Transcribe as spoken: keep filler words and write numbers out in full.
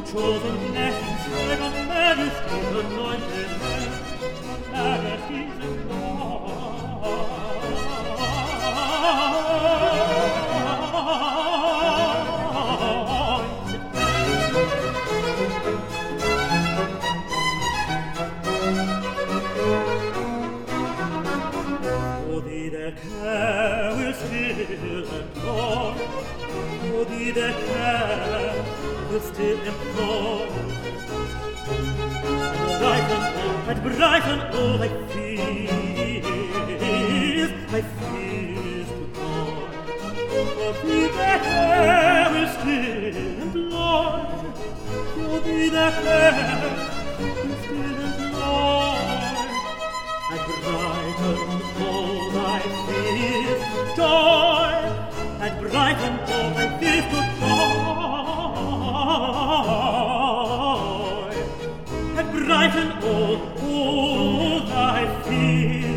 chosen blessings by the majesty's anointed hand, majesty's der care will still implore, oh, thee der care will still implore. And brighten, and brighten all thy fears, thy fears to joy. For thee der care will still implore, oh, thee der care will still implore. And brighten all thy fears, joy, and brighten all thy fears to joy, and brighten all, all thy fears.